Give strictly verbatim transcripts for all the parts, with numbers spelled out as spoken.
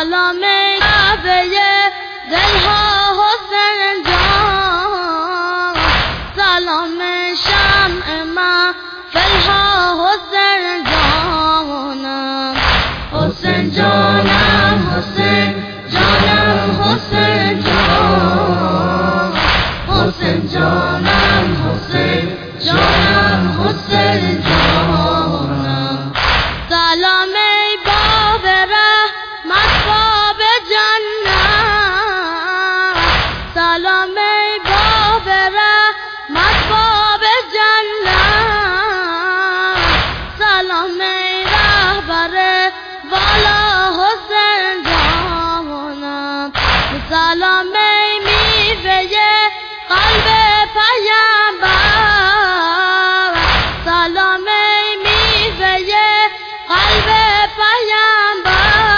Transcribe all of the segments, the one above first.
سلام کعبه دلها حسین جان، سلام شمع محفلها حسین جانم، حسین جانم حسین جانم حسین جان، حسین جانم حسین جانم حسین جانم. سلام ای باب رحمت باب جنت، سلام ای باب رحمت باب جنت، سلام ای رهبر والا حسین جانم، سلام ای میوه قلب پیامبر، سلام ای میوه قلب پیامبر،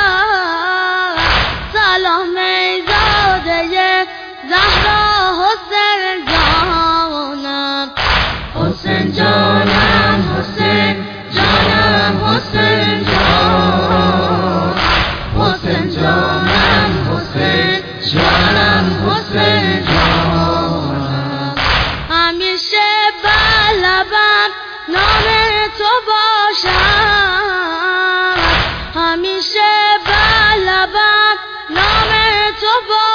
سلام ای زاده زهرا حسین جانم، حسین جانم حسین جانم حسین جان، حسین جانم حسین جانم حسین جانم. همیشه بر لبم نام تو باشم، همیشه بر لبم نام تو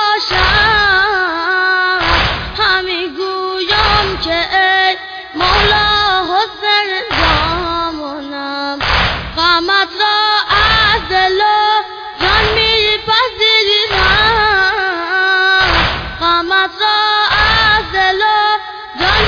باشم، همی گویم که ای مولا حسین جانم، غمت را از دل و جان میپذیرم، غمت را از دل و جان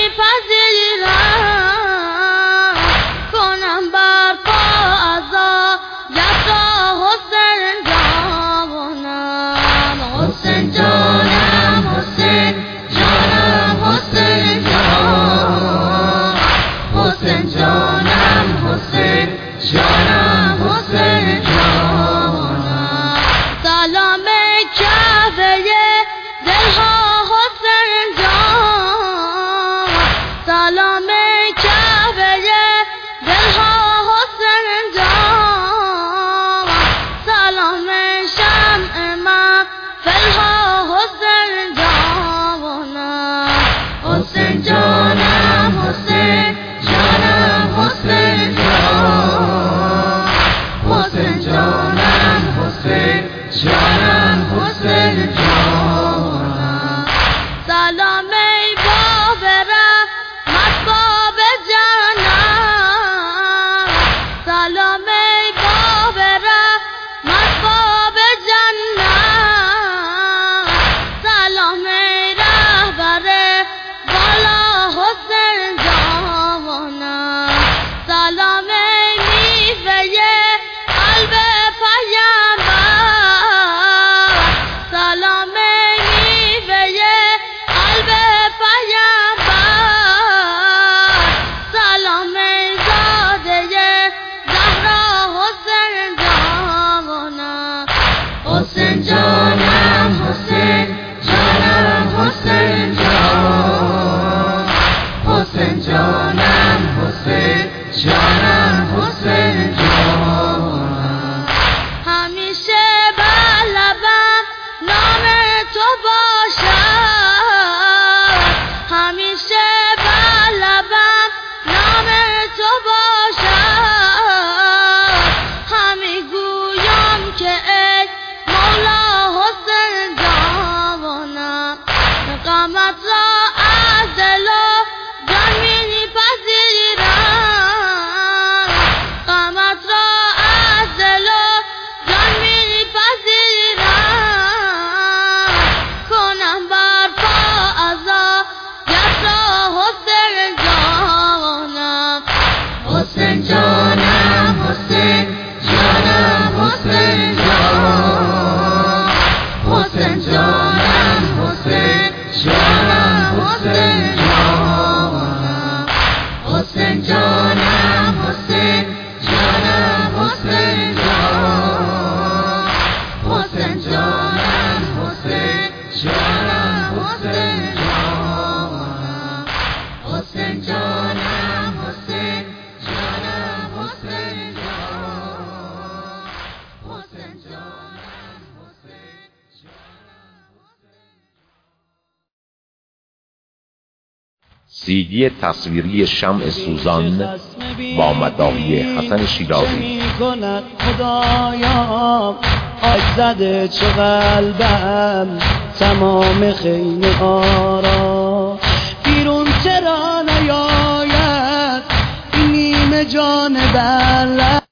میپذیرم، کنم برپا عزایت را حسین جانم، حسین جانم حسین جانم حسین جان، حسین جانم حسین جانم حسین جانم. سلام کعبه دلها حسین جان، سلام کعبه دلها حسین جان، سلام شمع محفلها حسین جانم، حسین جانم حسین جانم حسین جان، حسین جانم حسین جانم حسین جانم. سلام ای باب رحمت باب جنت، سلام ای باب رحمت باب جنت، سلام ای رهبر والا حسین جانم، سلام ای میوه قلب پیامبر، سلام ای میوه قلب پیامبر، سلام ای زاده زهرا حسین جانم، حسین جانم حسین جانم حسین جان، حسین جانم حسین جانم حسین جانم. همیشه بر لبم نام تو باشم، همیشه بر لبم نام تو باشم، همی گویم که ای مولا حسین جانم، غمت را از دل و جان میپذیرم، غمت را از دل و جان میپذیرم، کنم برپا عزایت را حسین جانم، حسین جانم حسین جانم حسین جان، حسین جانم حسین جانم حسین جانم، حسین جانم حسین جانم حسین جان، حسین جانم حسین جانم حسین جانم، حسین جانم حسین جانم حسین جان، حسین جانم. سیدی تصویری شمع سوزان با مداحی حسن شیرازی. کند خدایا آج زده چو قلبم تمام خیمه ها را، بیرون چرا نیاید این نیمه جان بر